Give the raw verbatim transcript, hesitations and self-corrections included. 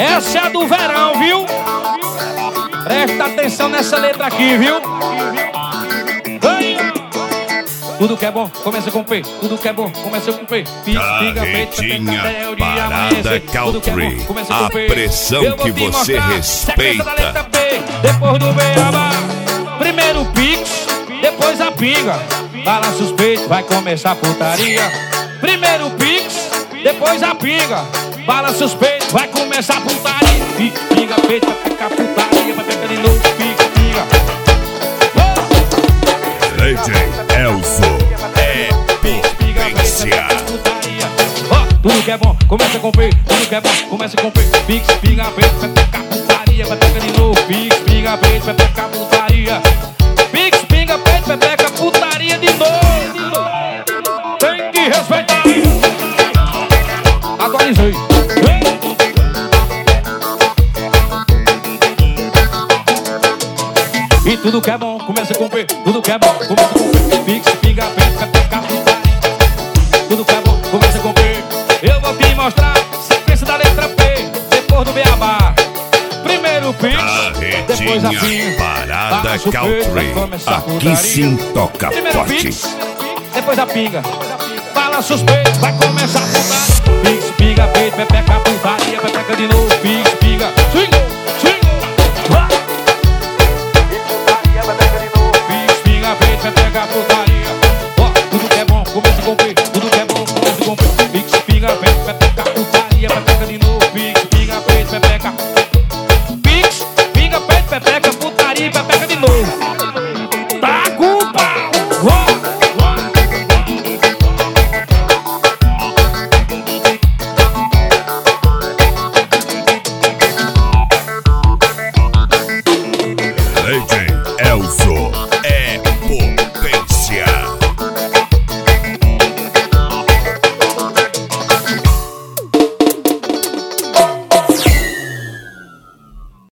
Essa é a do verão, viu? Presta atenção nessa letra aqui, viu? Ai. Tudo que é bom começa com P. Tudo que é bom começa com P. Carretinha Parada Country. A pressão que você respeita. Da letra P, depois do beabá. Primeiro o pix, depois a pinga. Balança os peitos, vai começar a putaria. Primeiro o pix, depois a pinga. Balança os peitos, vai começar a putaria. Pix, pinga, peito, vai ficar putaria. Vai pegar de novo, pica, pinga. D J Elzo é potência. Tudo que é bom, começa com P. Tudo que é bom, começa com P. Pix, pinga, peito, vai pegar putaria. Vai pegar de novo, pix, pinga, peito, vai pegar putaria. Pix, pinga, peito, vai pegar putaria de novo. Tem que respeitar. Atualizei. E tudo que é bom, começa com P. Tudo que é bom, começa com P. Pix, pinga, peito, vai pegar putaria. Tudo que é bom, começa com P. Eu vou te mostrar sequência da letra P, depois do beabá. Primeiro o Pix, depois a pinga. Parada Country. Aqui sim toca Primeiro forte. Pix, depois a pinga. Balança os peitos, vai começar a putaria. Pix, pinga, peito, vai pegar putaria, vai pegar de novo.